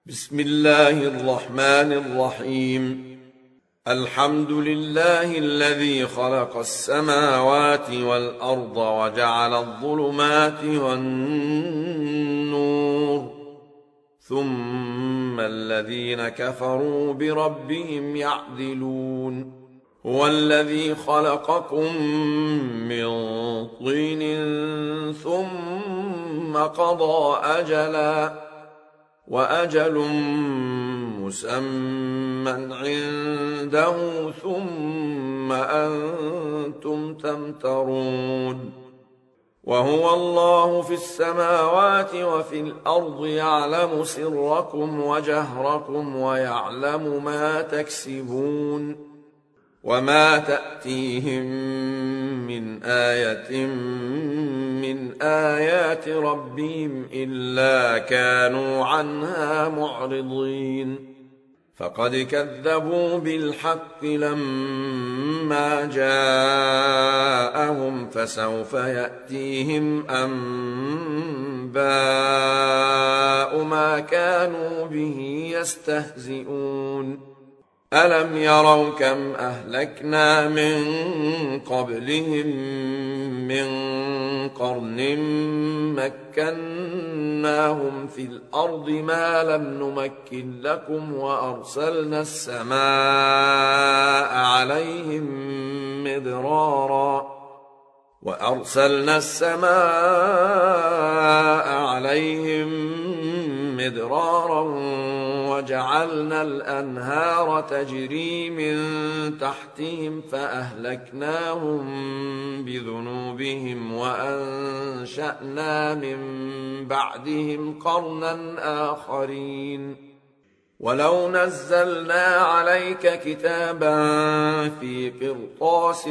بسم الله الرحمن الرحيم. الحمد لله الذي خلق السماوات والأرض وجعل الظلمات والنور، ثم الذين كفروا بربهم يعدلون. هو الذي خلقكم من طين ثم قضى أجلا، وأجل مسمى عنده، ثم أنتم تمترون. وهو الله في السماوات وفي الأرض، يعلم سركم وجهركم ويعلم ما تكسبون. وما تأتيهم من آية من آيات ربهم إلا كانوا عنها معرضين. فقد كذبوا بالحق لما جاءهم، فسوف يأتيهم أنباء ما كانوا به يستهزئون. ألم يروا كم أهلكنا من قبلهم من قرن مكناهم في الأرض ما لم نمكن لكم، وأرسلنا السماء عليهم مدرارا وجعلنا الأنهار تجري من تحتهم، فأهلكناهم بذنوبهم وأنشأنا من بعدهم قرنا آخرين. ولو نزلنا عليك كتابا في قرطاس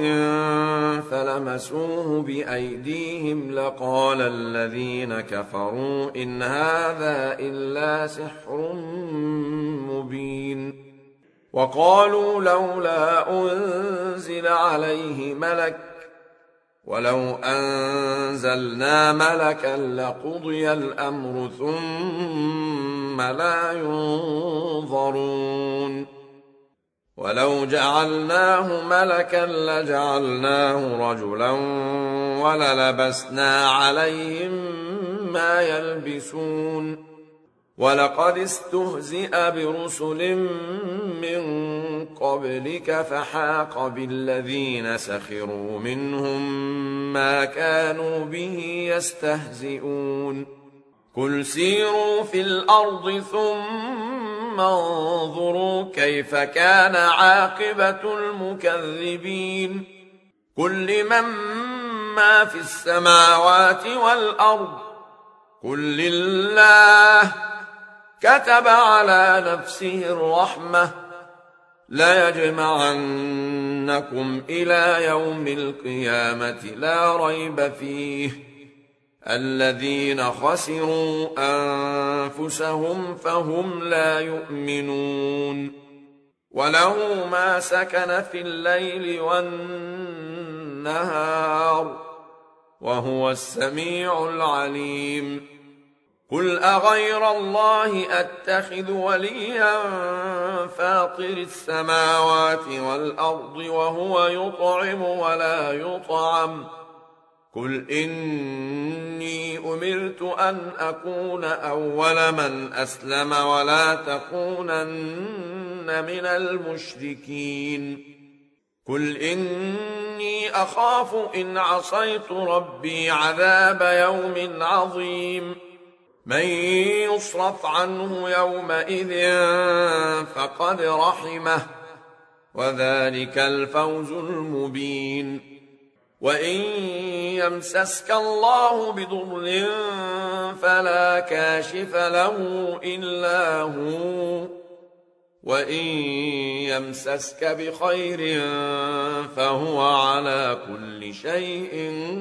فلمسوه بأيديهم لقال الذين كفروا إن هذا إلا سحر مبين. وقالوا لولا أنزل عليه ملك، ولو أنزلنا ملكا لقضي الأمر ثم لا ينظرون. ولو جعلناه ملكا لجعلناه رجلا وللبسنا عليهم ما يلبسون. ولقد استهزئ برسل من قبلك فحاق بالذين سخروا منهم ما كانوا به يستهزئون. قل سيروا في الأرض ثم انظروا كيف كان عاقبة المكذبين. قل لمن ما في السماوات والأرض قل لله كتب على نفسه الرحمة ليجمعنكم إلى يوم القيامة لا ريب فيه. الذين خسروا أنفسهم فهم لا يؤمنون. وله ما سكن في الليل والنهار وهو السميع العليم. قل أغير الله أتخذ وليا فاطر السماوات والأرض وهو يطعم ولا يطعم. قل إني أمرت أن أكون أول من أسلم ولا تكونن من المشركين. قل إني أخاف إن عصيت ربي عذاب يوم عظيم. من يصرف عنه يومئذ فقد رحمه، وذلك الفوز المبين. وإن يمسسك الله بضر فلا كاشف له إلا هو، وإن يمسسك بخير فهو على كل شيء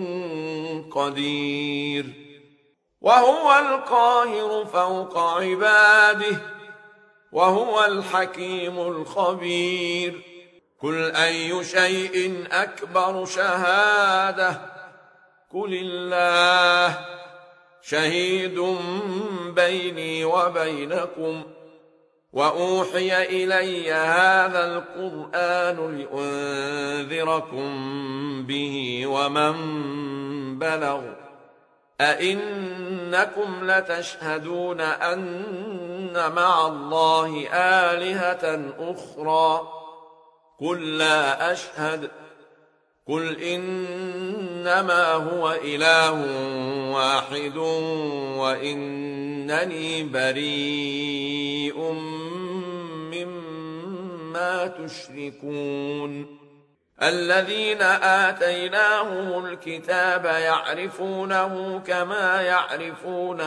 قدير. وهو القاهر فوق عباده وهو الحكيم الخبير. قل أي شيء أكبر شهادة قل الله شهيد بيني وبينكم وأوحي إلي هذا القرآن لأنذركم به ومن بلغ أئنكم لتشهدون أن مع الله آلهة أخرى قل لا أشهد قل إنما هو إله واحد وإنني بريء مما تشركون الذين آتيناهم الكتاب يعرفونه كما يعرفون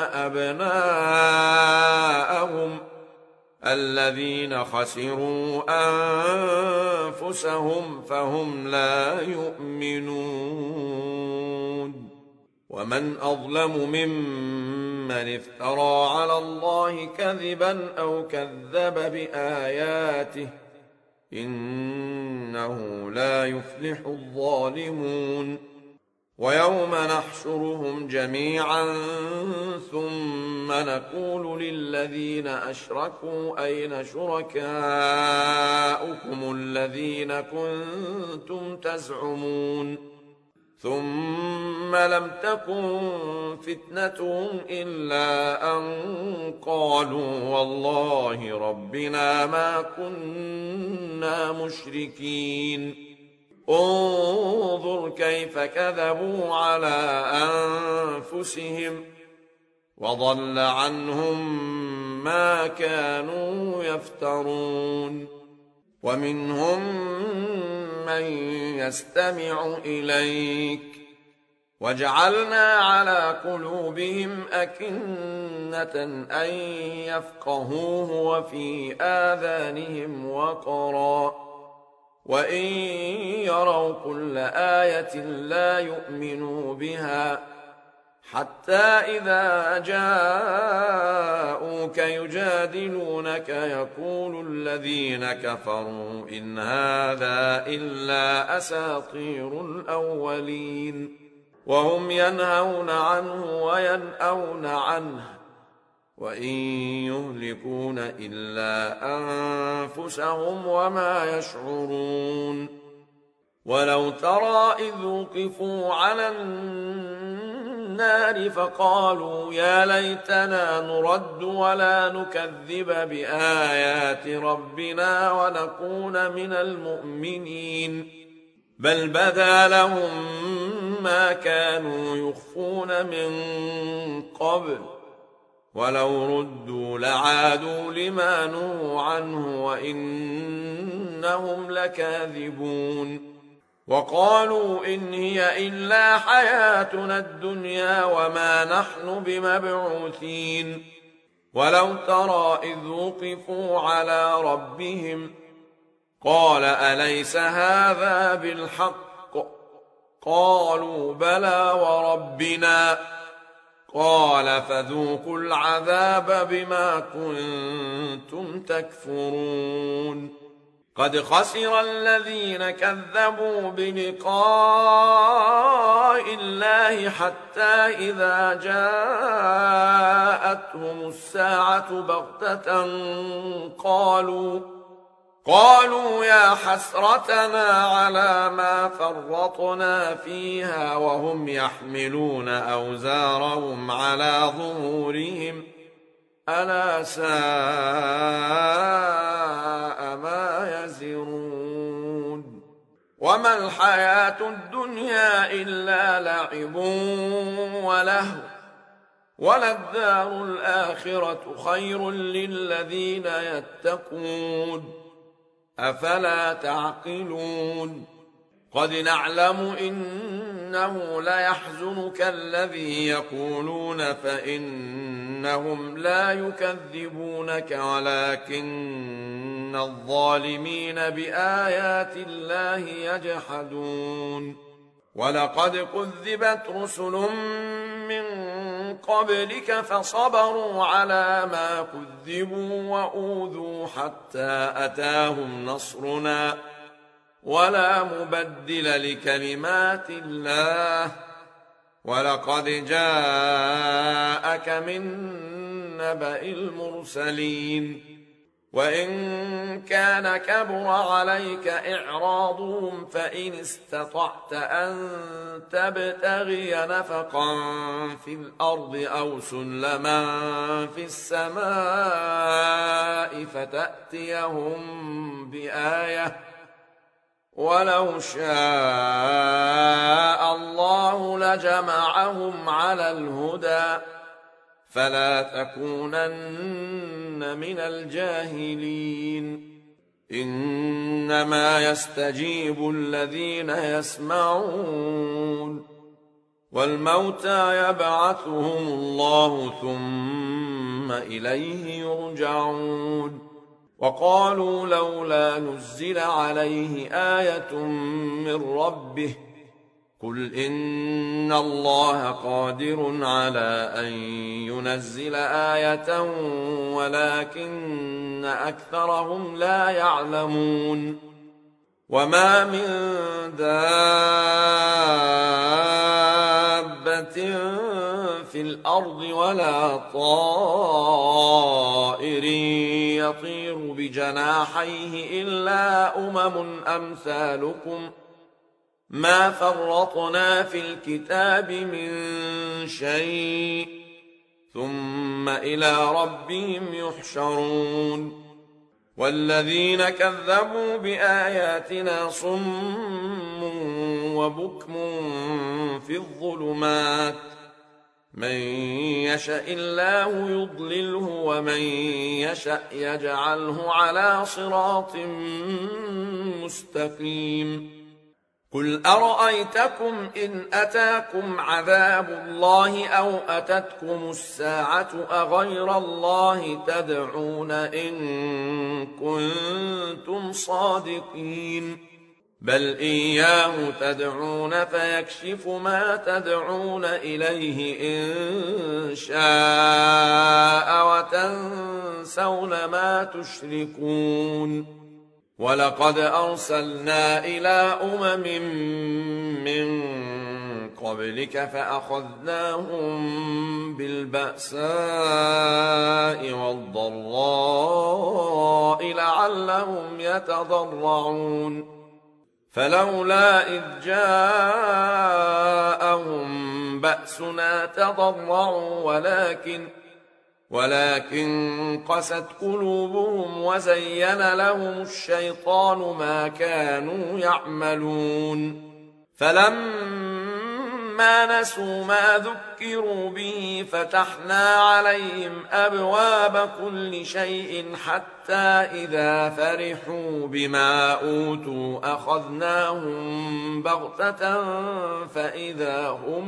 أبناءهم الذين خسروا أنفسهم فهم لا يؤمنون ومن أظلم ممن افترى على الله كذبا أو كذب بآياته إنه لا يفلح الظالمون ويوم نحشرهم جميعا ثم نقول للذين أشركوا أين شركاؤكم الذين كنتم تزعمون ثم لم تكن فتنتهم إلا أن قالوا والله ربنا ما كنا مشركين انظر كيف كذبوا على أنفسهم وضل عنهم ما كانوا يفترون ومنهم من يستمع إليك وجعلنا على قلوبهم أكنة أن يفقهوه وفي آذانهم وقرا وإن يروا كل آية لا يؤمنوا بها حتى إذا جاءوك يجادلونك يقول الذين كفروا إن هذا إلا أساطير الأولين وهم ينهون عنه وينأون عنه وإن يهلكون إلا أنفسهم وما يشعرون ولو ترى إذ وقفوا على النار فقالوا يا ليتنا نرد ولا نكذب بآيات ربنا ونكون من المؤمنين بل بدا لهم ما كانوا يخفون من قبل ولو ردوا لعادوا لما نهوا عنه وإنهم لكاذبون وقالوا إن هي إلا حياتنا الدنيا وما نحن بمبعوثين ولو ترى إذ وقفوا على ربهم قال أليس هذا بالحق قالوا بلى وربنا قال فذوقوا العذاب بما كنتم تكفرون قد خسر الذين كذبوا بلقاء الله حتى إذا جاءتهم الساعة بغتة قالوا يا حسرتنا على ما فرطنا فيها وهم يحملون أوزارهم على ظهورهم ألا ساء ما يزرون وما الحياة الدنيا إلا لعب ولهو وللدار الآخرة خير للذين يتقون أفلا تعقلون قد نعلم إنه ليحزنك الذي يقولون فإنهم لا يكذبونك ولكن الظالمين بآيات الله يجحدون ولقد كذبت رسل من قبلك فصبروا على ما كذبوا وأوذوا حتى أتاهم نصرنا ولا مبدل لكلمات الله ولقد جاءك من نبأ المرسلين وإن كان كبر عليك إعراضهم فإن استطعت أن تبتغي نفقا في الأرض أو سلما في السماء فتأتيهم بآية ولو شاء الله لجمعهم على الهدى فلا تكونن من الجاهلين إنما يستجيب الذين يسمعون والموتى يبعثهم الله ثم إليه يرجعون وقالوا لولا نزل عليه آية من ربه قل إن الله قادر على أن ينزل آية ولكن أكثرهم لا يعلمون وما من دابة في الأرض ولا طائر يطير بجناحيه إلا أمثالكم ما فرطنا في الكتاب من شيء ثم إلى ربهم يحشرون والذين كذبوا بآياتنا صم وبكم في الظلمات من يشاء الله يضلله ومن يشاء يجعله على صراط مستقيم قل أرأيتكم إن أتاكم عذاب الله أو أتتكم الساعة أغير الله تدعون إن كنتم صادقين بل إياه تدعون فيكشف ما تدعون إليه إن شاء وتنسون ما تشركون ولقد أرسلنا إلى من قبلك فأخذناهم بالبأساء والضراء لعلهم يتضرعون فلولا إذ جاءهم بأسنا تضرعوا ولكن قست قلوبهم وزين لهم الشيطان ما كانوا يعملون فلما نسوا ما ذكروا به فتحنا عليهم أبواب كل شيء حتى إذا فرحوا بما أوتوا أخذناهم بغتة فإذا هم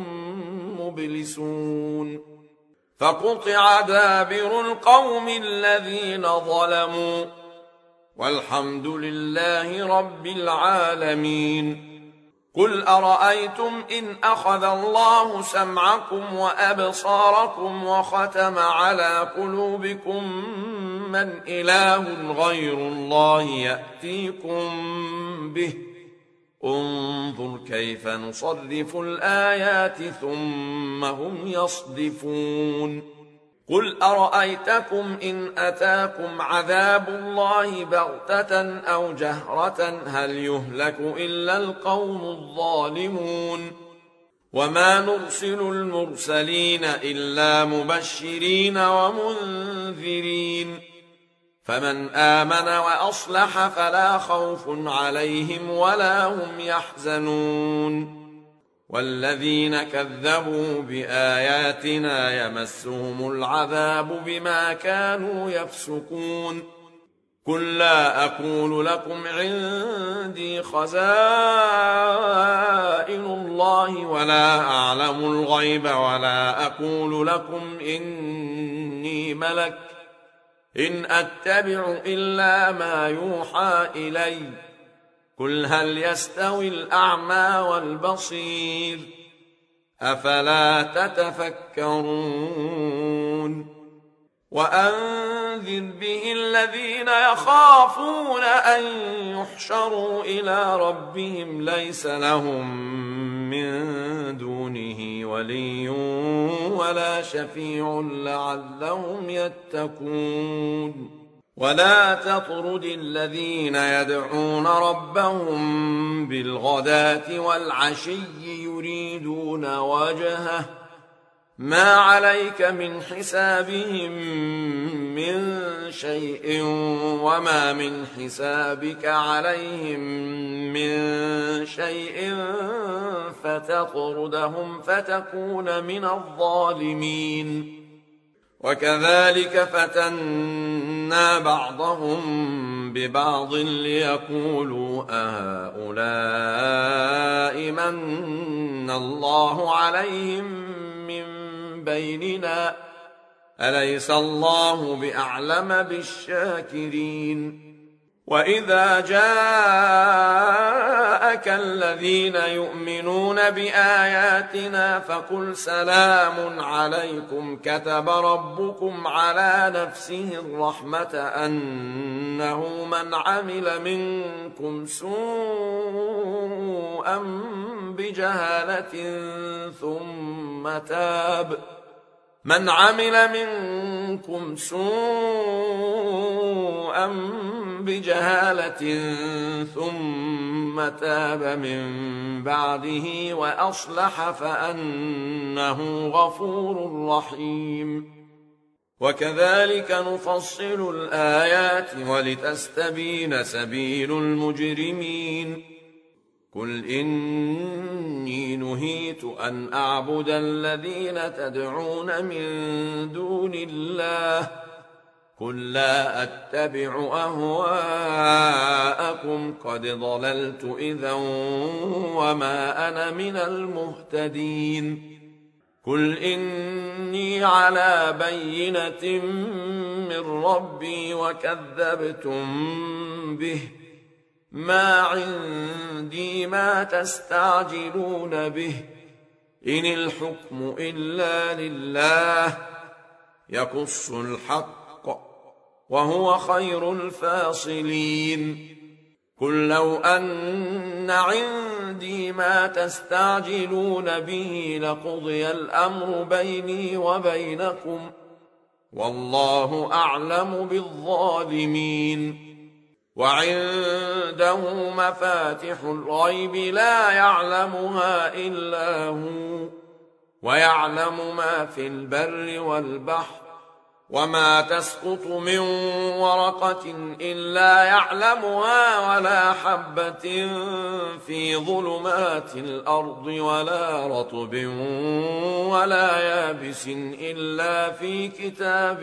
مبلسون فقطع دابر القوم الذين ظلموا والحمد لله رب العالمين قل أرأيتم إن أخذ الله سمعكم وأبصاركم وختم على قلوبكم من إله غير الله يأتيكم به انظر كيف نصرف الآيات ثم هم يصدفون قل أرأيتكم إن أتاكم عذاب الله بغتة أو جهرة هل يهلك إلا القوم الظالمون وما نرسل المرسلين إلا مبشرين ومنذرين فمن آمن وأصلح فلا خوف عليهم ولا هم يحزنون والذين كذبوا بآياتنا يمسهم العذاب بما كانوا يفسقون قل لا أقول لكم عندي خزائن الله ولا أعلم الغيب ولا أقول لكم إني ملك إن أتبع إلا ما يوحى إلي قل هل يستوي الأعمى والبصير أفلا تتفكرون وأنذر به الذين يخافون أن يحشروا إلى ربهم ليس لهم من دونه ولي ولا شفيع لعلهم يتقون ولا تطرد الذين يدعون ربهم بالغداة والعشي يريدون وجهه ما عليك من حسابهم من شيء وما من حسابك عليهم من شيء فتطردهم فتكون من الظالمين. وكذلك فتنا بعضهم ببعض ليقولوا أهؤلاء من الله عليهم من بيننا أليس الله بأعلم بالشاكرين. وإذا جاءك الذين يؤمنون بآياتنا فقل سلام عليكم كتب ربكم على نفسه الرحمة أنه من عمل منكم سوءا بجهالة ثم تاب من بعده وأصلح فأنه غفور رحيم. وكذلك نفصل الآيات ولتستبين سبيل المجرمين. قل إني نهيت أن أعبد الذين تدعون من دون الله قل لا أتبع أهواءكم قد ضللت إذا وما أنا من المهتدين. قل إني على بينة من ربي وكذبتم به ما عندي ما تستعجلون به إن الحكم إلا لله يقص الحق وهو خير الفاصلين. قل لو أن عندي ما تستعجلون به لقضي الأمر بيني وبينكم والله أعلم بالظالمين. وعنده مفاتح الغيب لا يعلمها إلا هو ويعلم ما في البر والبحر وما تسقط من ورقة إلا يعلمها ولا حبة في ظلمات الأرض ولا رطب ولا يابس إلا في كتاب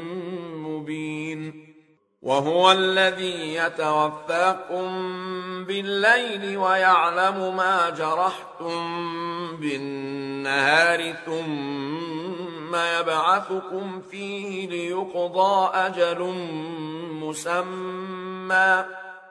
مبين. وهو الذي يتوفاكم بالليل ويعلم ما جرحتم بالنهار ثم يبعثكم فيه ليقضى أجل مسمى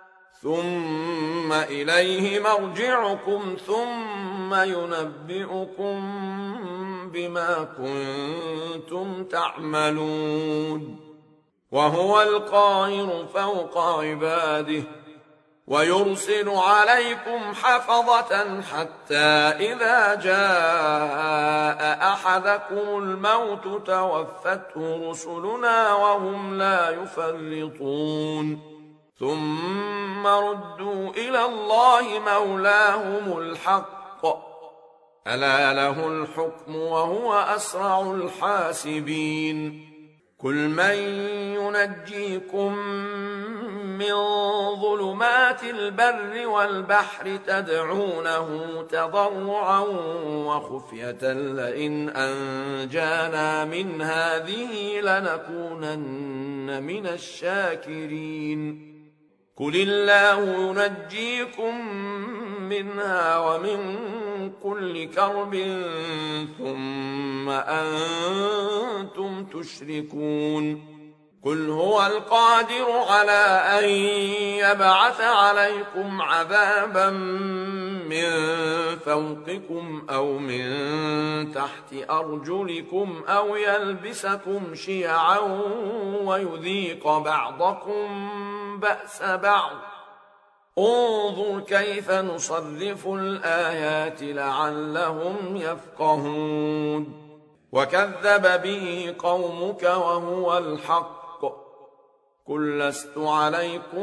ثم إليه مرجعكم ثم ينبئكم بما كنتم تعملون. وهو القاهر فوق عباده ويرسل عليكم حفظة حتى إذا جاء أحدكم الموت توفته رسلنا وهم لا يفرطون ثم ردوا إلى الله مولاهم الحق ألا له الحكم وهو أسرع الحاسبين. قل من ينجيكم من ظلمات البر والبحر تدعونه تضرعا وخفية لئن أنجانا من هذه لنكونن من الشاكرين. قل الله ينجيكم منها ومن كل كرب ثم أنتم تشركون. قل هو القادر على أن يبعث عليكم عذابا من فوقكم أو من تحت أرجلكم أو يلبسكم شيعا ويذيق بعضكم بأس بعض انظر كيف نصرف الآيات لعلهم يفقهون. وكذب به قومك وهو الحق قل لست عليكم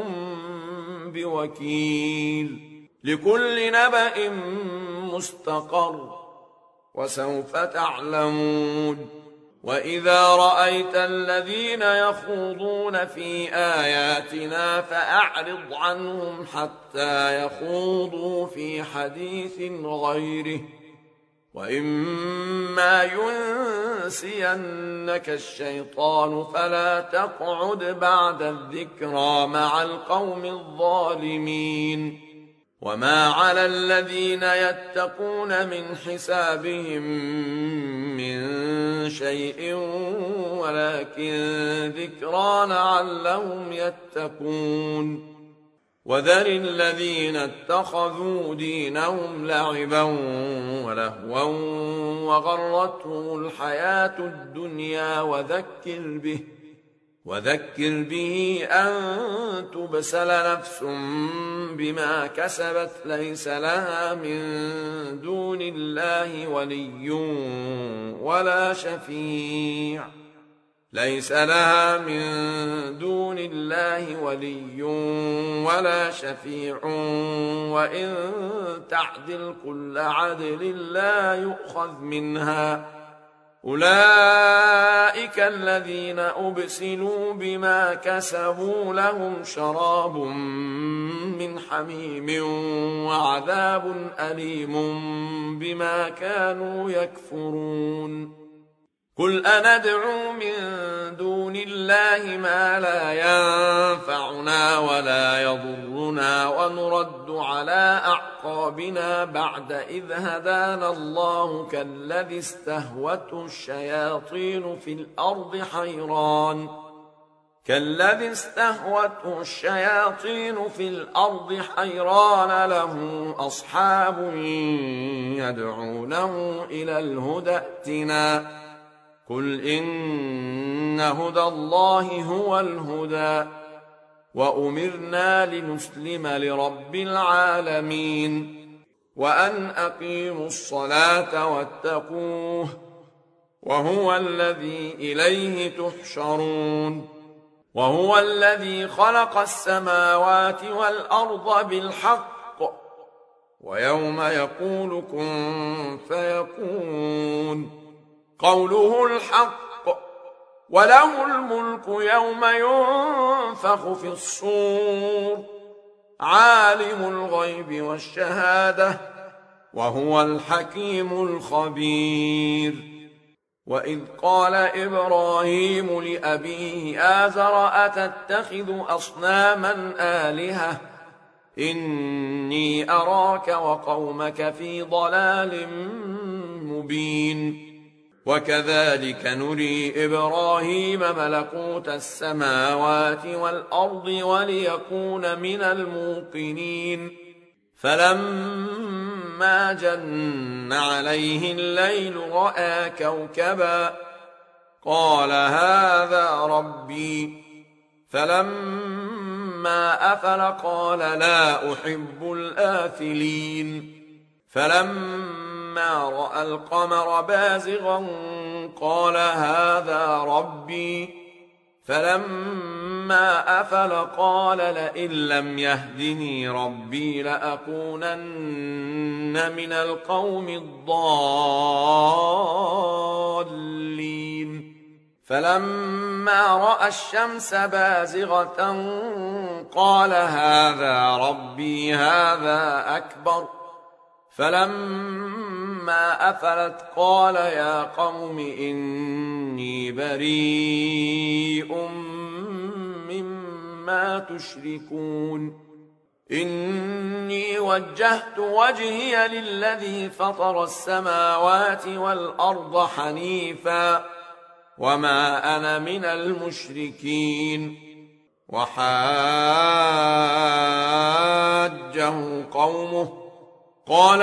بوكيل لكل نبأ مستقر وسوف تعلمون وإذا رأيت الذين يخوضون في آياتنا فأعرض عنهم حتى يخوضوا في حديث غيره وإما ينسينك الشيطان فلا تقعد بعد الذكرى مع القوم الظالمين وما على الذين يتقون من حسابهم من شيء ولكن ذكرى لعلهم يتقون وذر الذين اتخذوا دينهم لعبا ولهوا وغرتهم الحياة الدنيا وذكر به أن تبسل نفس بما كسبت ليس لها من دون الله ولي ولا شفيع وإن تعدل كل عدل لا يؤخذ منها أولئك الذين أبسلوا بما كسبوا لهم شراب من حميم وعذاب أليم بما كانوا يكفرون قل أندعو من دون الله ما لا ينفعنا ولا يضرنا ونرد على أعقابنا بعد إذ هدانا الله كالذي استهوته الشياطين في الأرض حيران له أصحاب يدعونه إلى الهدى ائتنا قل إن هدى الله هو الهدى وأمرنا لنسلم لرب العالمين وأن أقيموا الصلاة واتقوه وهو الذي إليه تحشرون وهو الذي خلق السماوات والأرض بالحق ويوم يقول كن فيكون قوله الحق وله الملك يوم ينفخ في الصور عالم الغيب والشهادة وهو الحكيم الخبير وإذ قال إبراهيم لأبيه آزر أتتخذ أصناما آلهة إني أراك وقومك في ضلال مبين وكذلك نري إبراهيم ملكوت السماوات والأرض وليكون من الموقنين فلما جن عليه الليل رأى كوكبا قال هذا ربي فلما أفل قال لا أحب الآفلين فلما رأى القمر بازغا قال هذا ربي فلما أفل قال لئن لم يهدني ربي لأكونن من القوم الضالين فلما رأى الشمس بازغة قال هذا ربي هذا أكبر فلما أفلت قال يا قوم إني بريء مما تشركون إني وجهت وجهي للذي فطر السماوات والأرض حنيفا وما أنا من المشركين وحاجه قومه قال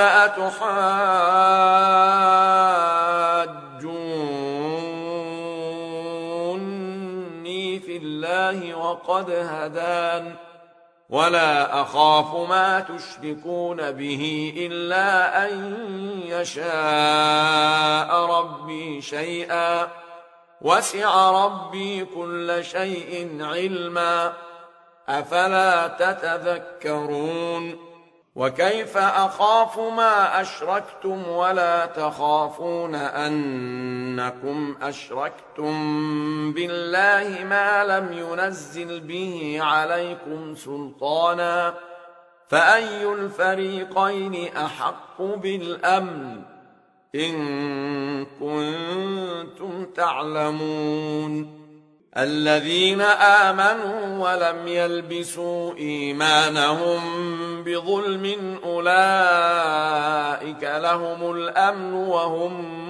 أتحاجوني في الله وقد هدان ولا أخاف ما تشركون به إلا أن يشاء ربي شيئا وسع ربي كل شيء علما أفلا تتذكرون وكيف أخاف ما أشركتم ولا تخافون أنكم أشركتم بالله ما لم ينزل به عليكم سلطانا فأي الفريقين أحق بالأمن إن كنتم تعلمون الذين آمنوا ولم يلبسوا إيمانهم بظلم أولئك لهم الأمن وهم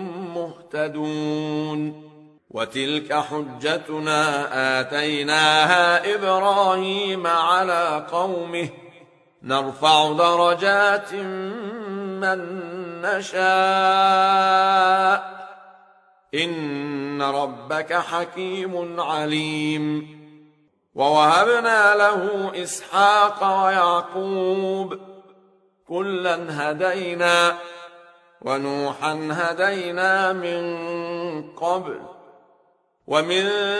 مهتدون وتلك حجتنا آتيناها إبراهيم على قومه نرفع درجات من نشاء إن ربك حكيم عليم ووهبنا له إسحاق ويعقوب كلا هدينا ونوحا هدينا من قبل ومن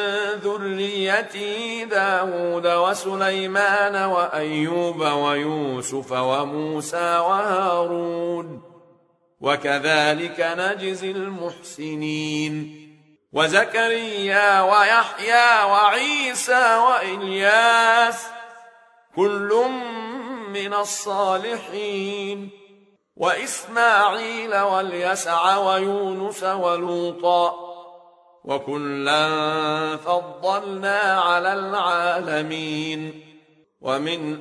ذريته داود وسليمان وأيوب ويوسف وموسى وهارون وكذلك نجزي المحسنين وزكريا ويحيى وعيسى وإلياس كل من الصالحين وإسماعيل واليسع ويونس ولوطا وكلا فضلنا على العالمين ومن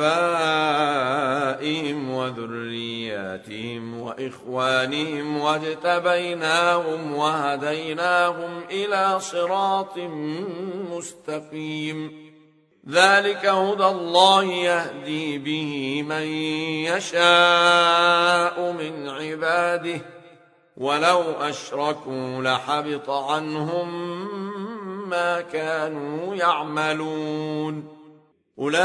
آبائهم وذرياتهم وإخوانهم واجتبيناهم وهديناهم إلى صراط مستقيم ذلك هدى الله يهدي به من يشاء من عباده ولو أشركوا لحبط عنهم ما كانوا يعملون أولئك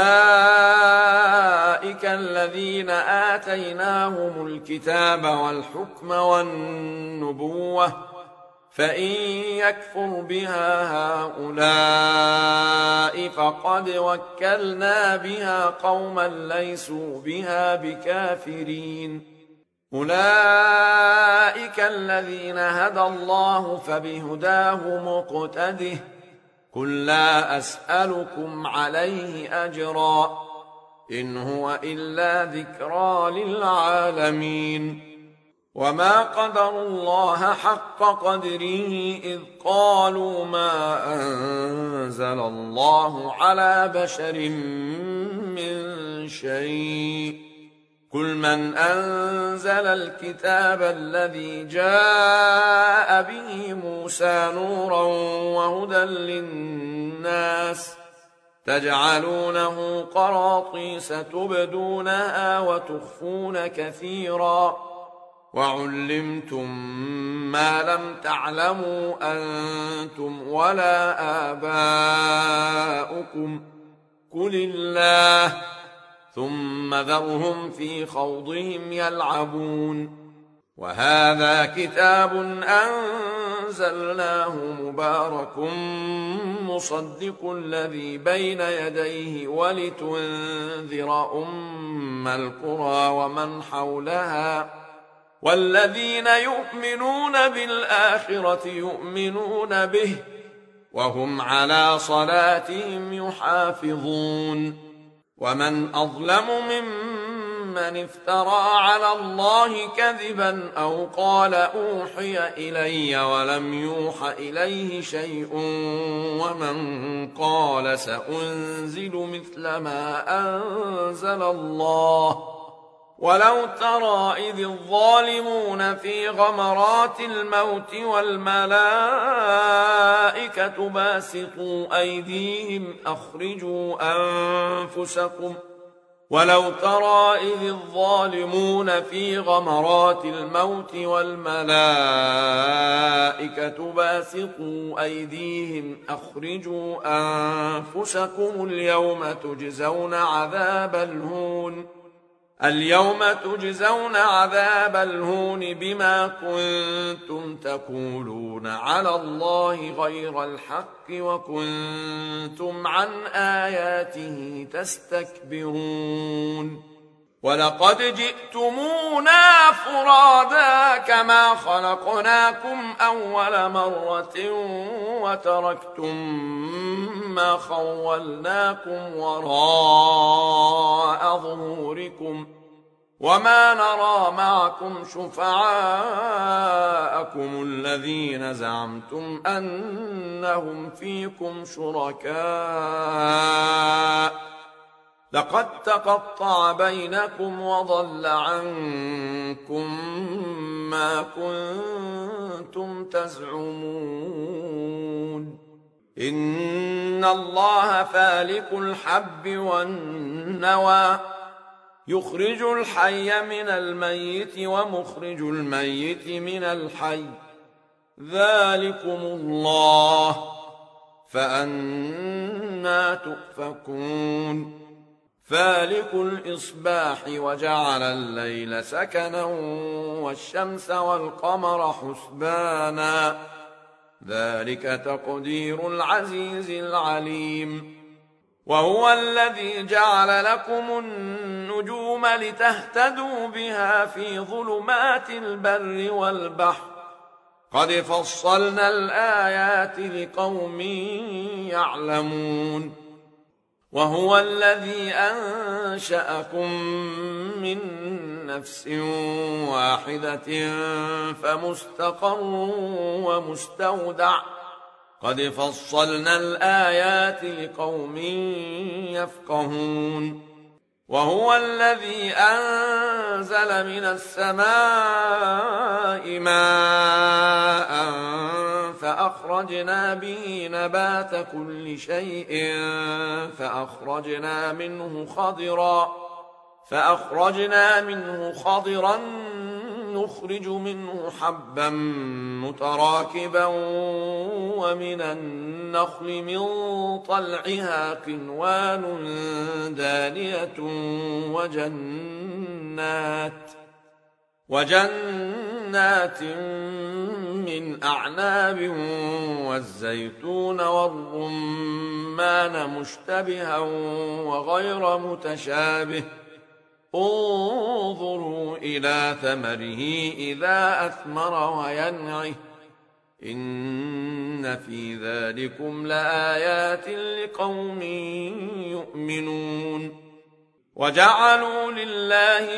الذين آتيناهم الكتاب والحكم والنبوة فإن يكفر بها هؤلاء فقد وكلنا بها قوما ليسوا بها بكافرين أولئك الذين هدى الله فبهداه مقتده قل لا أسألكم عليه أجرا إن هو إلا ذكرى للعالمين وما قدروا الله حق قدره إذ قالوا ما أنزل الله على بشر من شيء قل من أنزل الكتاب الذي جاء به موسى نورا وهدى للناس تجعلونه قراطيس تبدونها وتخفون كثيرا وعلمتم ما لم تعلموا أنتم ولا آباؤكم قل الله ثم ذرهم في خوضهم يلعبون وهذا كتاب أنزلناه مبارك مصدق الذي بين يديه ولتنذر أم القرى ومن حولها والذين يؤمنون بالآخرة يؤمنون به وهم على صلاتهم يحافظون ومن أظلم ممن افترى على الله كذبا أو قال أوحي إلي ولم يوح إليه شيء ومن قال سأنزل مثل ما أنزل الله ولو ترى إذ الظالمون في غمرات الموت والملائكة باسطوا أيديهم أخرجوا أنفسكم ولو ترى إذ الظالمون في غمرات الموت والملائكة باسطوا أيديهم أخرجوا أنفسكم اليوم تجزون عذاب الهون اليوم تجزون عذاب الهون بما كنتم تقولون على الله غير الحق وكنتم عن آياته تستكبرون ولقد جئتمونا فرادا كما خلقناكم أول مرة وتركتم ما خولناكم وراء ظهوركم وما نرى معكم شفعاءكم الذين زعمتم أنهم فيكم شركاء لقد تقطع بينكم وضل عنكم ما كنتم تزعمون إن الله فالق الحب والنوى يخرج الحي من الميت ومخرج الميت من الحي ذلكم الله فأنى تؤفكون فالق الإصباح وجعل الليل سكنا والشمس والقمر حسبانا ذلك تقدير العزيز العليم وهو الذي جعل لكم النجوم لتهتدوا بها في ظلمات البر والبحر قد فصلنا الآيات لقوم يعلمون وهو الذي أنشأكم من نفس واحدة فمستقر ومستودع قد فصلنا الآيات لقوم يفقهون وهو الذي أنزل من السماء ماء فأخرجنا به نبات كل شيء فأخرجنا منه خضرا نخرج منه حبا متراكبا ومن النخل من طلعها قنوان دانية وجنات من أعناب والزيتون والرمان مشتبها وغير متشابه انظروا إلى ثمره إذا أثمر وينعه إن في ذلكم لآيات لقوم يؤمنون وجعلوا لله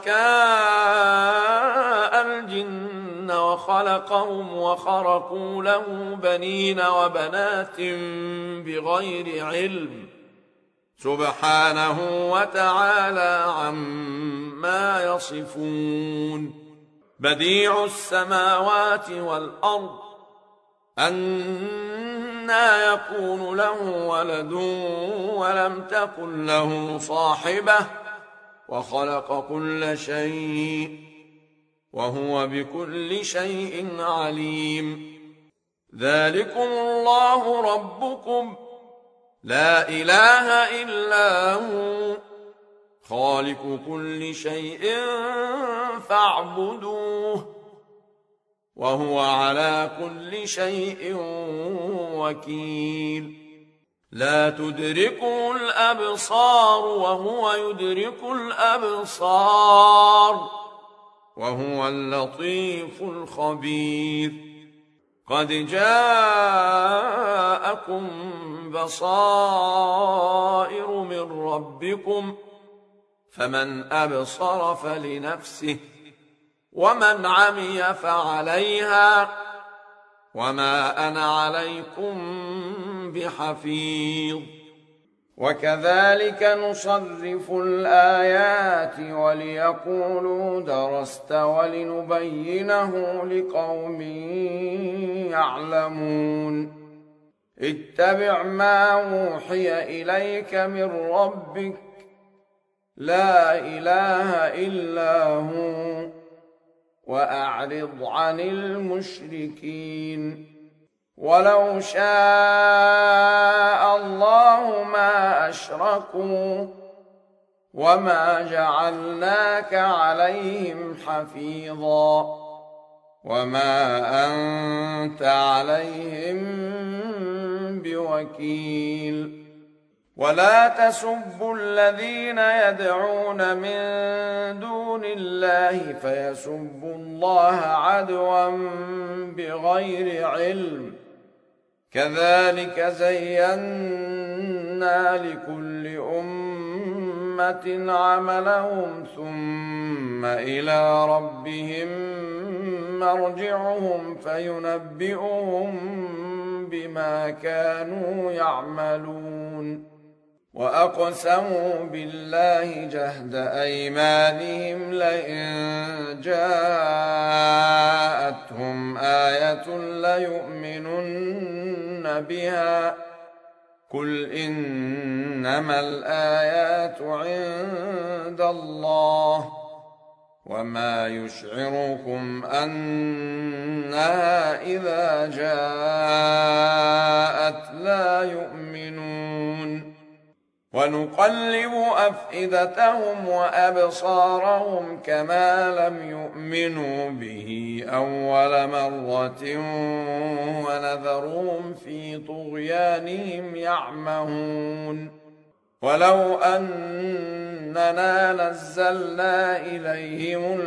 شركاء الجن وخلقهم وخرقوا له بنين وبنات بغير علم سبحانه وتعالى عما يصفون بديع السماوات والأرض أنى يكون له ولد ولم تكن له صاحبة وخلق كل شيء وهو بكل شيء عليم ذلكم الله ربكم لا إله إلا هو خالق كل شيء فاعبدوه وهو على كل شيء وكيل لا تدركه الأبصار وهو يدرك الأبصار وهو اللطيف الخبير قد جاءكم بصائر من ربكم فمن أبصر فلنفسه ومن عمي فعليها وما أنا عليكم بحفيظ وكذلك نصرف الآيات وليقولوا درست ولنبينه لقوم يعلمون اتبع ما أوحي إليك من ربك لا إله إلا هو وأعرض عن المشركين ولو شاء الله ما أشركوا وما جعلناك عليهم حفيظا وما أنت عليهم بوكيل ولا تسبوا الذين يدعون من دون الله فيسبوا الله عدوا بغير علم كذلك زينا لكل أمة عملهم ثم إلى ربهم مرجعهم فينبئهم بما كانوا يعملون وأقسموا بالله جهد أيمانهم لئن جاءتهم آية ليؤمنن بها قل إنما الآيات عند الله وما يشعركم أنها إذا جاءت لا يؤمنون ونقلب أفئدتهم وأبصارهم كما لم يؤمنوا به أول مرة ونذرهم في طغيانهم يعمهون ولو أننا نزلنا إليهم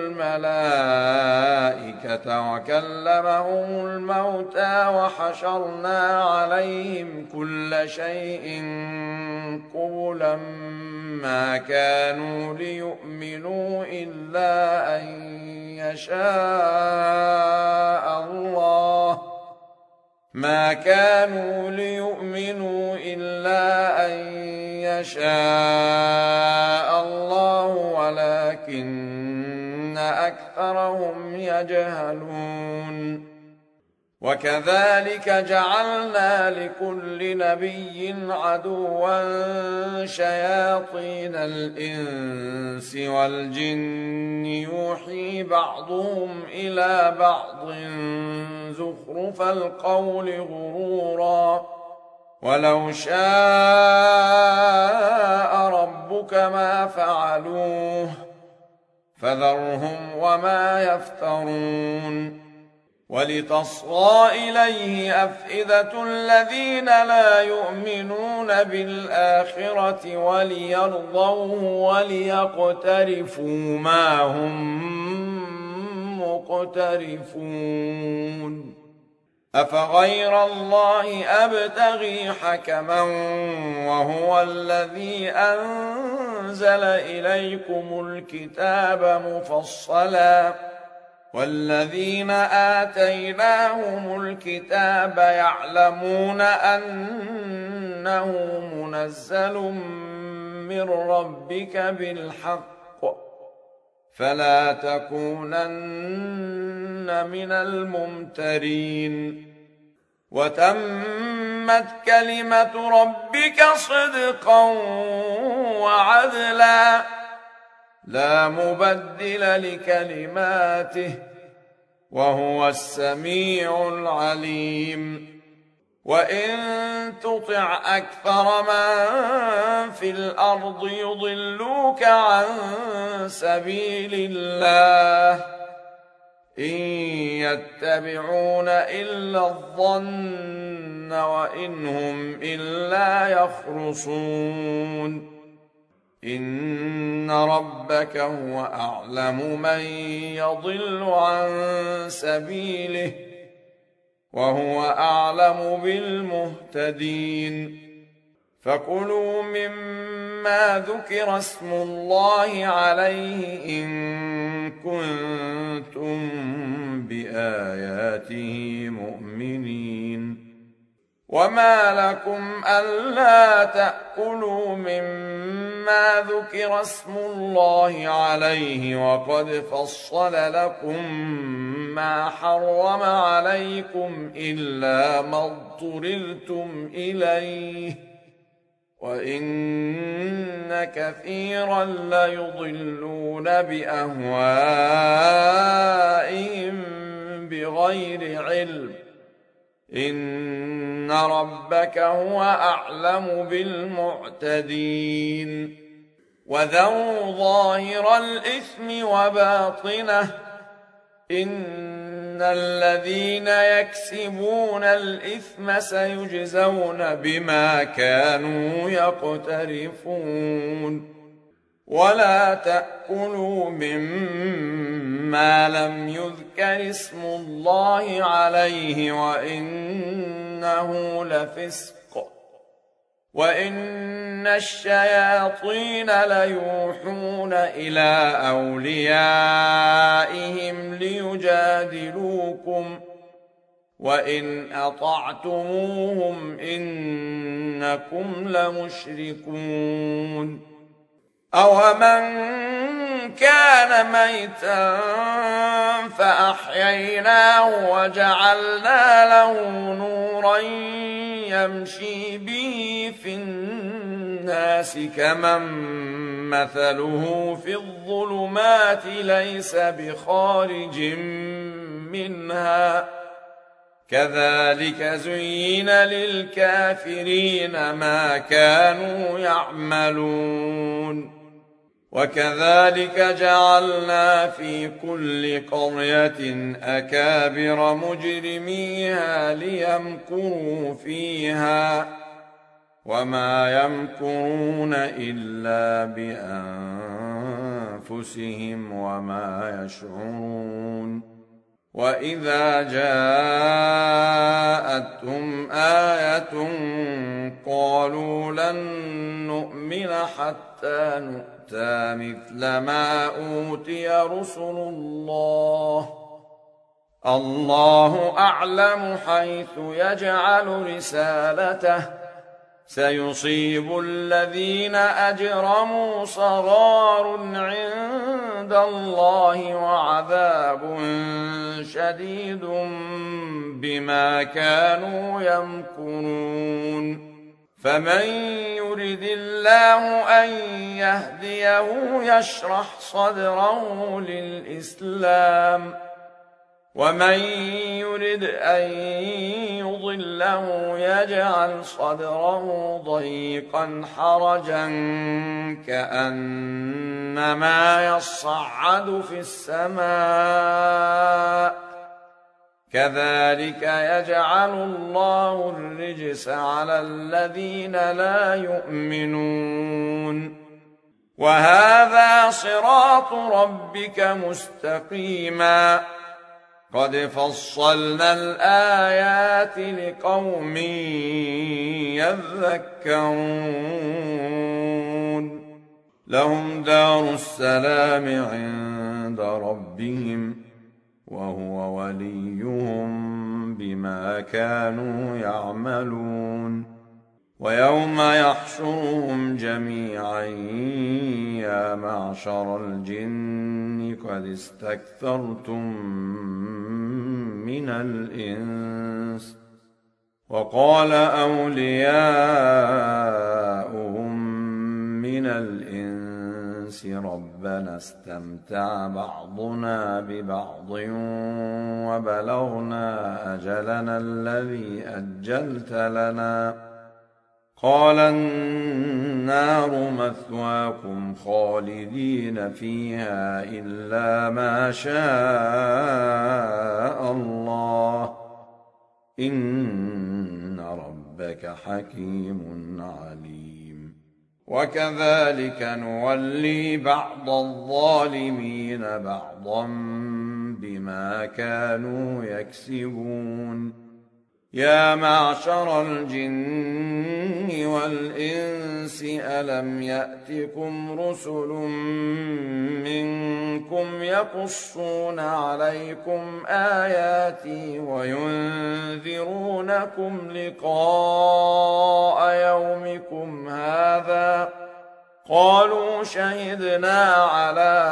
الملائكة وكلمهم الموتى وحشرنا عليهم كل شيء قبلا ما كانوا ليؤمنوا إلا أن يشاء الله ولكن أكثرهم يجهلون وكذلك جعلنا لكل نبي عدوا شياطين الإنس والجن يوحي بعضهم إلى بعض زخرف القول غرورا ولو شاء ربك ما فعلوه فذرهم وما يفترون ولتصغى إليه أفئدة الذين لا يؤمنون بالآخرة وليرضوه وليقترفوا ما هم مقترفون أفغير الله أبتغي حكما وهو الذي أنزل إليكم الكتاب مفصلا والذين آتيناهم الكتاب يعلمون أنه منزل من ربك بالحق فلا تكونن من الممترين وتمت كلمة ربك صدقا وعدلا لا مبدل لكلماته وهو السميع العليم وإن تطع أكثر من في الأرض يضلوك عن سبيل الله إن يتبعون إلا الظن وإن هم إلا يخرصون إن ربك هو أعلم من يضل عن سبيله وهو أعلم بالمهتدين فكلوا مما ذكر اسم الله عليه إن كنتم بآياته مؤمنين وما لكم ألا تأكلوا مما ذكر اسم الله عليه وقد فصل لكم ما حرم عليكم إلا ما اضطررتم إليه وإن كثيرا ليضلون بأهوائهم بغير علم إن ربك هو أعلم بالمعتدين وذروا ظاهر الإثم وباطنه إن الذين يكسبون الإثم سيجزون بما كانوا يقترفون ولا تأكلوا مما لم يذكر اسم الله عليه وإنه لفسق وإن الشياطين ليوحون إلى أوليائهم ليجادلوكم وإن أطعتموهم إنكم لمشركون أومن كان ميتا فأحييناه وجعلنا له نورا يمشي به في الناس كمن مثله في الظلمات ليس بخارج منها كذلك زين للكافرين ما كانوا يعملون وكذلك جعلنا في كل قرية أكابر مجرميها ليمكروا فيها وما يمكرون إلا بأنفسهم وما يشعرون وإذا جاءتهم آية قالوا لن نؤمن حتى نؤتى مثل ما أوتي رسل الله أعلم حيث يجعل رسالته سيصيب الذين أجرموا صغار عند الله وعذاب شديد بما كانوا يمكرون فمن يرد الله أن يهديه يشرح صدره للإسلام ومن يرد أن يضله يجعل صدره ضيقا حرجا كأنما يصعد في السماء كذلك يجعل الله الرجس على الذين لا يؤمنون وهذا صراط ربك مستقيما قد فصلنا الآيات لقوم يذكرون لهم دار السلام عند ربهم وهو وليهم بما كانوا يعملون ويوم يحشرهم جميعا يا معشر الجن قد استكثرتم من الإنس وقال أولياؤهم من الإنس ربنا استمتع بعضنا ببعض وبلغنا أجلنا الذي أجلت لنا قال النار مثواكم خالدين فيها إلا ما شاء الله إن ربك حكيم عليم وكذلك نولي بعض الظالمين بعضا بما كانوا يكسبون يا معشر الجن والإنس ألم يأتكم رسل منكم يقصون عليكم آياتي وينذرونكم لقاء يومكم هذا قالوا شهدنا على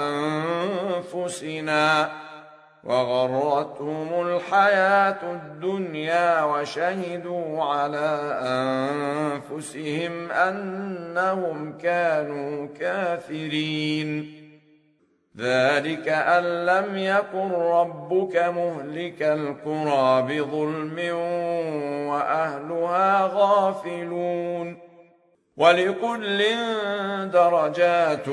أنفسنا وغرتهم الحياة الدنيا وشهدوا على أنفسهم أنهم كانوا كافرين ذلك أن لم يكن ربك مهلك القرى بظلم وأهلها غافلون ولكل درجات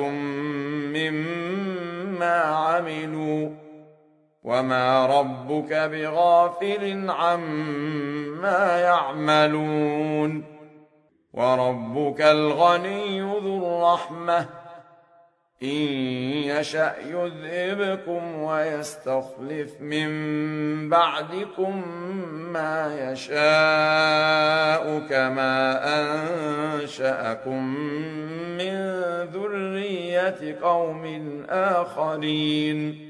مما عملوا وما ربك بغافل عما يعملون وربك الغني ذو الرحمة إن يشأ يذهبكم ويستخلف من بعدكم ما يشاء كما أنشأكم من ذرية قوم آخرين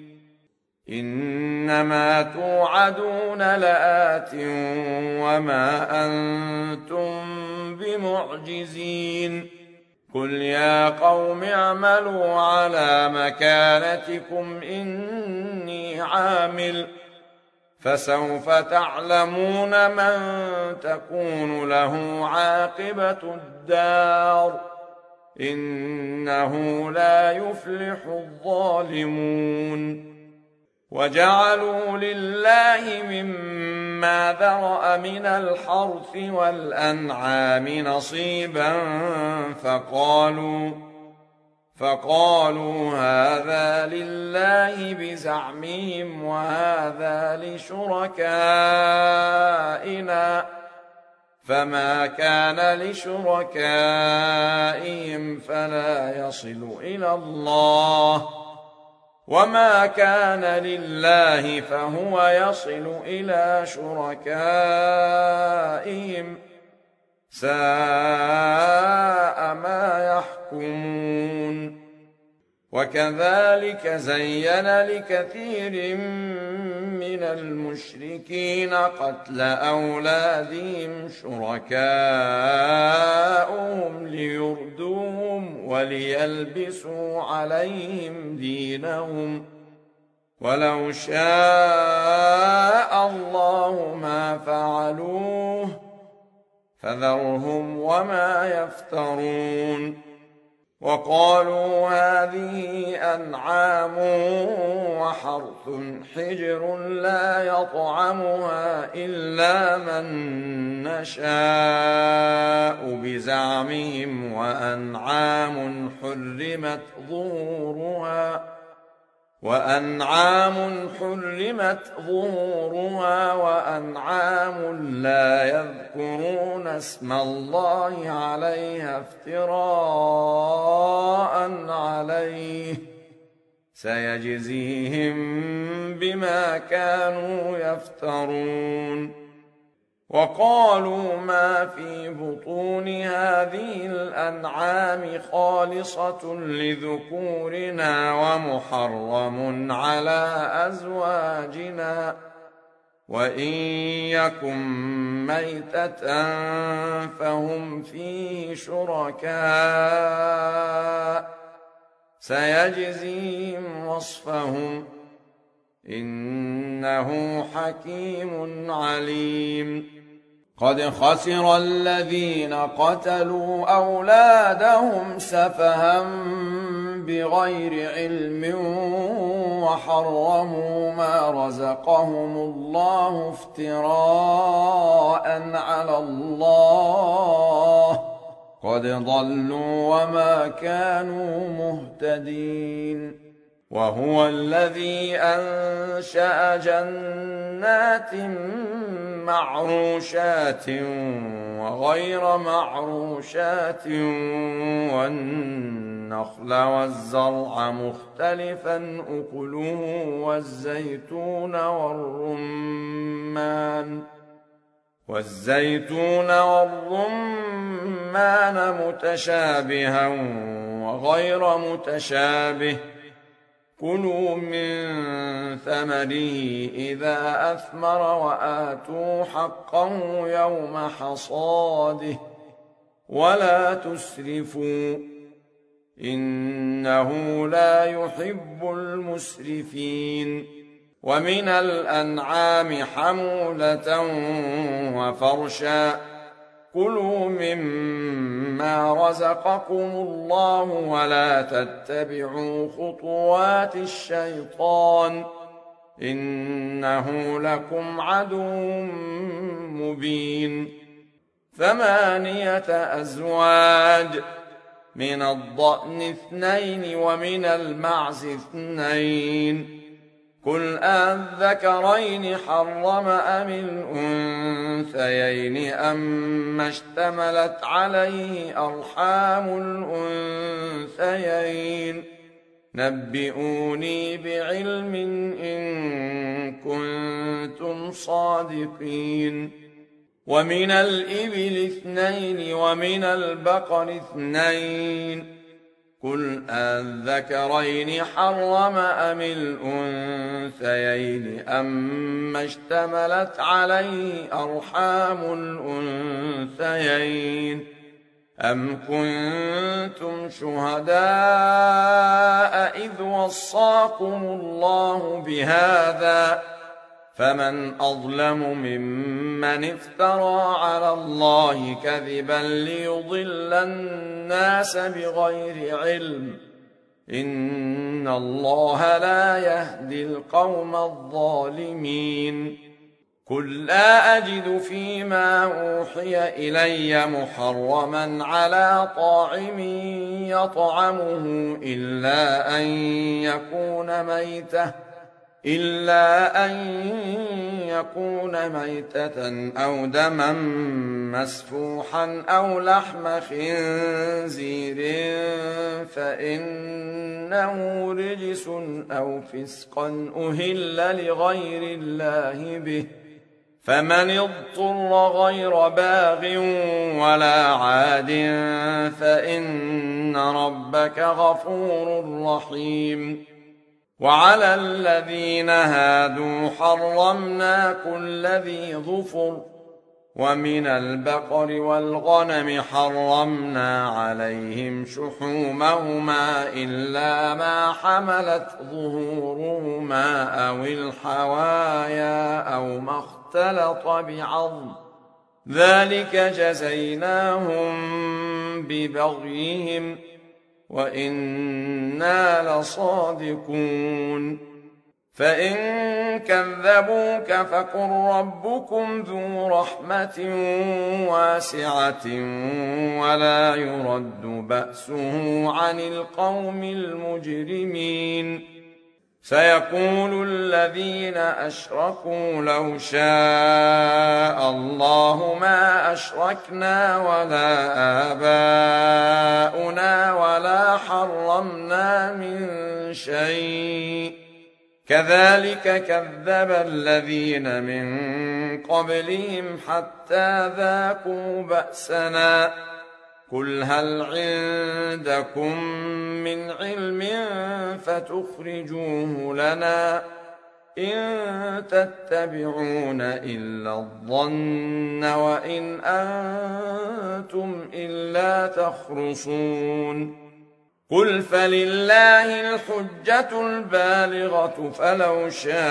إنما توعدون لآت وما أنتم بمعجزين قل يا قوم اعملوا على مكانتكم إني عامل فسوف تعلمون من تكون له عاقبة الدار إنه لا يفلح الظالمون وجعلوا لله مما ذرأ من الحرث والأنعام نصيبا فقالوا هذا لله بزعمهم وهذا لشركائنا فما كان لشركائهم فلا يصل إلى الله وما كان لله فهو يصل إلى شركائهم ساء ما يحكمون وكذلك زين لكثير من المشركين قتل أولادهم شركاؤهم ليردوهم وليلبسوا عليهم دينهم ولو شاء الله ما فعلوه فذرهم وما يفترون وقالوا هذه أنعام وحرث حجر لا يطعمها إلا من نشاء بزعمهم وأنعام حرمت ظهورها وأنعام لا يذكرون اسم الله عليها افتراء عليه سيجزيهم بما كانوا يفترون وقالوا ما في بطون هذه الأنعام خالصة لذكورنا ومحرم على أزواجنا وإن يكن ميتة فهم فيه شركاء سيجزيهم وصفهم إنه حكيم عليم قد خسر الذين قتلوا أولادهم سفها بغير علم وحرموا ما رزقهم الله افتراء على الله قد ضلوا وما كانوا مهتدين وهو الذي أنشأ جنات معروشات وغير معروشات والنخل والزرع مختلفا أكله والزيتون والرمان متشابها وغير متشابه كلوا من ثمره إذا أثمر وآتوا حقه يوم حصاده ولا تسرفوا إنه لا يحب المسرفين ومن الأنعام حمولة وفرشا كلوا مما رزقكم الله ولا تتبعوا خطوات الشيطان إنه لكم عدو مبين 8 أزواج، من الضأن 2 ومن المعز 2، قل أذكرين حرم أم الأنثيين أما اشتملت عليه أرحام الأنثيين، نبئوني بعلم إن كنتم صادقين. ومن الإبل 2 ومن البقر 2، قل أذكرين حرم أم الأنثيين أما اشتملت عليه أرحام الأنثيين، أم كنتم شهداء إذ وصاكم الله بهذا، فمن أظلم ممن افترى على الله كذبا ليضل الناس بغير علم، إن الله لا يهدي القوم الظالمين. قل لا أجد فيما أوحي إلي محرما على طاعم يطعمه إلا أن يكون ميتة أو دما مسفوحا أو لحم خنزير فإنه رجس أو فسقا أهل لغير الله به، فمن اضطر غير باغ ولا عاد فإن ربك غفور رحيم. وعلى الذين هادوا حرمنا كل ذي ظفر، ومن البقر والغنم حرمنا عليهم شحومهما إلا ما حملت ظهورهما أو الحوايا أو ما اختلط بعظم، ذلك جزيناهم ببغيهم وإنا لصادقون. فإن كذبوك فقل ربكم ذو رحمة واسعة ولا يرد بأسه عن القوم المجرمين. سيقول الذين أشركوا لو شاء الله ما أشركنا ولا آباؤنا ولا حرمنا من شيء، كذلك كذب الذين من قبلهم حتى ذاقوا بأسنا. قل هل عندكم من علم فتخرجوه لنا، إن تتبعون إلا الظن وإن أنتم إلا تخرصون. قل فلله الحجة البالغة فلو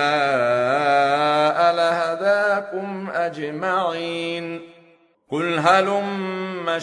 شاء لهداكم أجمعين. قل هلم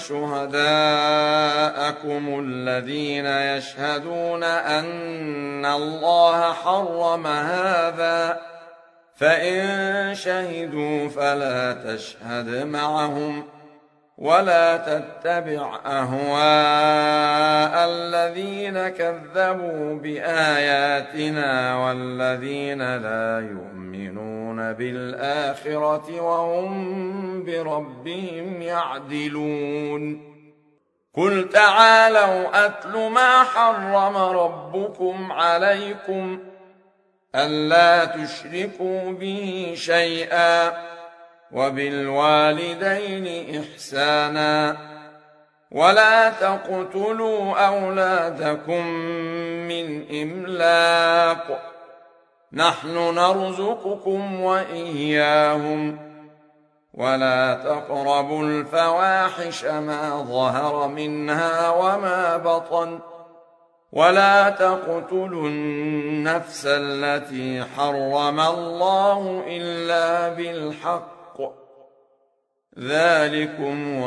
شهداءكم الذين يشهدون أن الله حرم هذا، فإن شهدوا فلا تشهد معهم ولا تتبع أهواء الذين كذبوا بآياتنا والذين لا يؤمنون بالآخرة وهم بربهم يعدلون. قل تعالوا أتل ما حرم ربكم عليكم ألا تشركوا به شيئا وبالوالدين إحسانا ولا تقتلوا أولادكم من إملاق، نحن نرزقكم وإياهم، ولا تقربوا الفواحش ما ظهر منها وما بطن، ولا تقتلوا النفس التي حرم الله إلا بالحق، ذلكم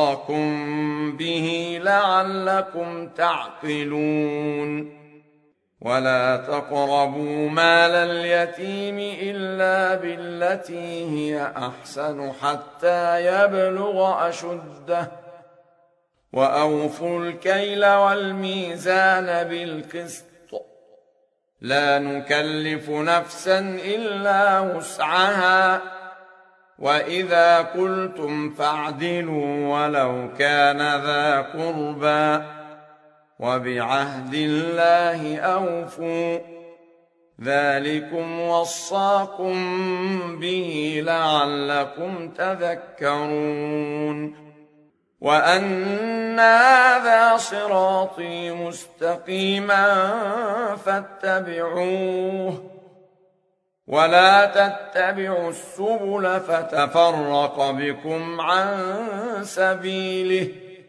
وصاكم به لعلكم تعقلون. ولا تقربوا مال اليتيم إلا بالتي هي أحسن حتى يبلغ أشده وأوفوا الكيل والميزان بالقسط لا نكلف نفسا إلا وسعها وإذا قلتم فاعدلوا ولو كان ذا قربى وبعهد الله أوفوا ذلكم وصاكم به لعلكم تذكرون وأن هذا صراطي مستقيما فاتبعوه ولا تتبعوا السبل فتفرق بكم عن سبيله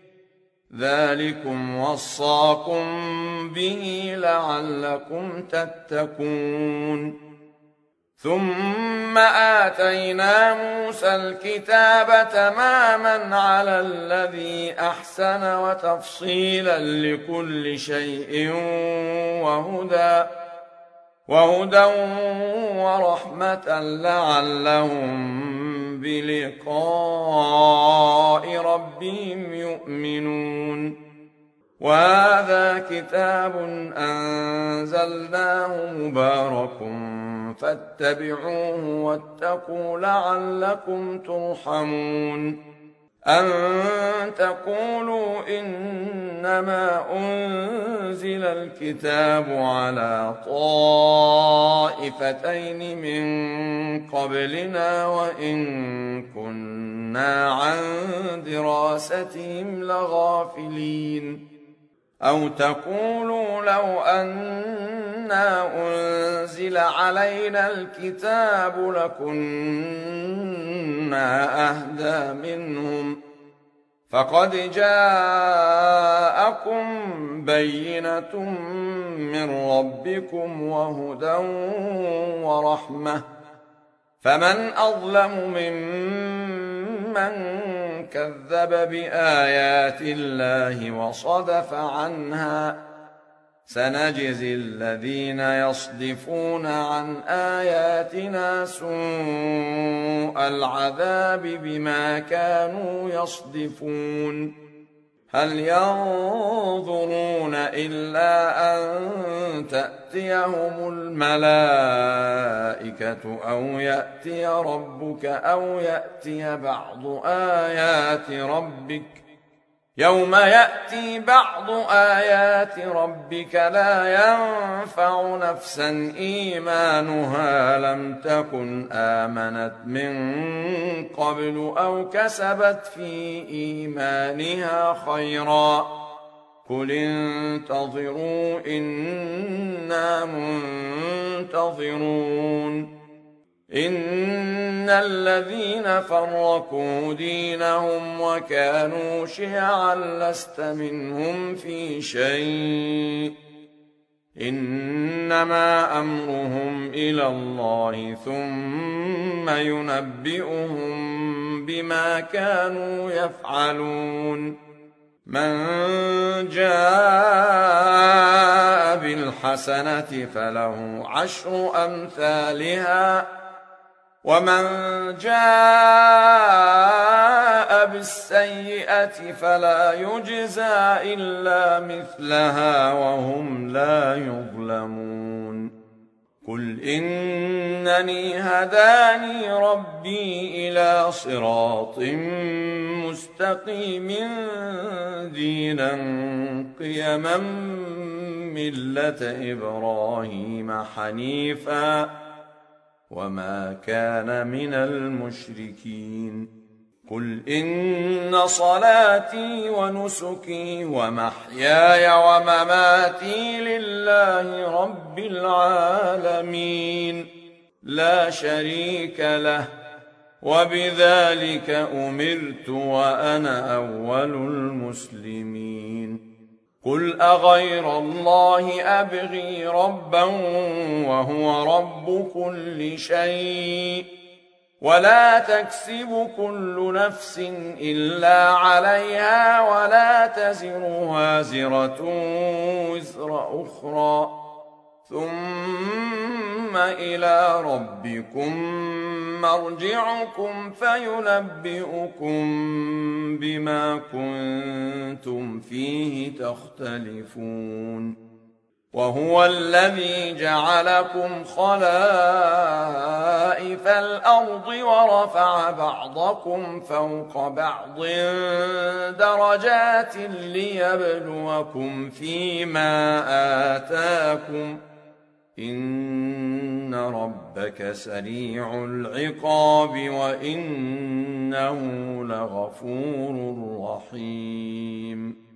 ذلكم وصاكم به لعلكم تتقون ثم آتينا موسى الكتاب تماما على الذي أحسن وتفصيلا لكل شيء وهدى ورحمة لعلهم بلقاء ربهم يؤمنون وهذا كتاب أنزلناه مبارك فاتبعوه واتقوا لعلكم ترحمون أن تقولوا إنما أنزل الكتاب على طائفتين من قبلنا وإن كنا عن دراستهم لغافلين أو تقولوا لو أنا أنزل علينا الكتاب لكنا أهدى منهم فقد جاءكم بينة من ربكم وهدى ورحمة فمن أظلم ممن كذب بآيات الله وصدف عنها سنجزي الذين يصدفون عن آياتنا سوء العذاب بما كانوا يصدفون هل ينظرون إلا أن تأتيهم الملائكة أو يأتي ربك أو يأتي بعض آيات ربك يوم يأتي بعض آيات ربك لا ينفع نفسا إيمانها لم تكن آمنت من قبل أو كسبت في إيمانها خيرا قل انتظروا إنا منتظرون إن الذين فرقوا دينهم وكانوا شيعا لست منهم في شيء إنما أمرهم إلى الله ثم ينبئهم بما كانوا يفعلون من جاء بالحسنة فله عشر أمثالها ومن جاء بالسيئة فلا يجزى إلا مثلها وهم لا يظلمون قل إنني هداني ربي إلى صراط مستقيم دينا قيما ملة إبراهيم حنيفا وما كان من المشركين قل إن صلاتي ونسكي ومحياي ومماتي لله رب العالمين لا شريك له وبذلك أمرت وأنا أول المسلمين قل أغير الله أبغي ربا وهو رب كل شيء ولا تكسب كل نفس إلا عليها ولا تزر وازرة وزر أخرى ثم إلى ربكم مرجعكم فينبئكم بما كنتم فيه تختلفون وهو الذي جعلكم خلائف الأرض ورفع بعضكم فوق بعض درجات ليبلوكم فيما آتاكم إن ربك سريع العقاب وإنه لغفور رحيم